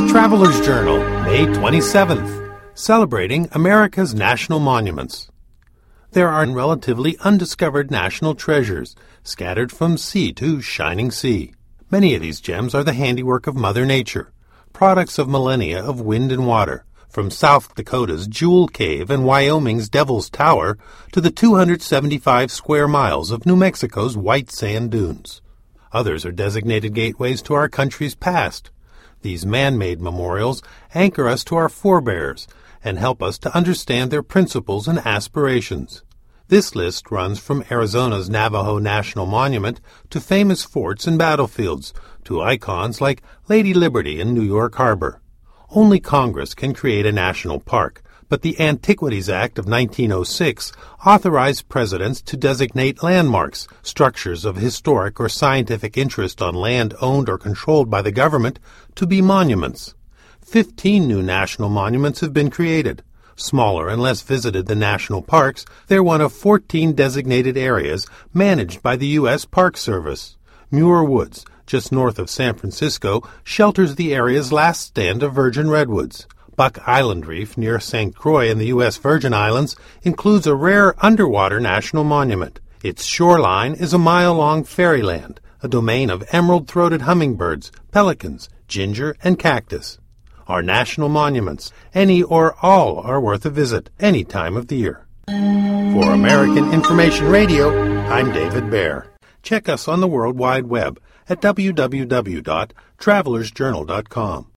Traveler's Journal, May 27th, celebrating America's national monuments. There are relatively undiscovered national treasures scattered from sea to shining sea. Many of these gems are the handiwork of Mother Nature, products of millennia of wind and water, from South Dakota's Jewel Cave and Wyoming's Devil's Tower to the 275 square miles of New Mexico's white sand dunes. Others are designated gateways to our country's past. These man-made memorials anchor us to our forebears and help us to understand their principles and aspirations. This list runs from Arizona's Navajo National Monument to famous forts and battlefields to icons like Lady Liberty in New York Harbor. Only Congress can create a national park, but the Antiquities Act of 1906 authorized presidents to designate landmarks, structures of historic or scientific interest on land owned or controlled by the government, to be monuments. 15 new national monuments have been created. Smaller and less visited than national parks, they're one of 14 designated areas managed by the U.S. Park Service. Muir Woods, just north of San Francisco, shelters the area's last stand of virgin redwoods. Buck Island Reef near St. Croix in the U.S. Virgin Islands includes a rare underwater national monument. Its shoreline is a mile-long fairyland, a domain of emerald-throated hummingbirds, pelicans, ginger, and cactus. Our national monuments, any or all, are worth a visit any time of the year. For American Information Radio, I'm David Baer. Check us on the World Wide Web at www.travelersjournal.com.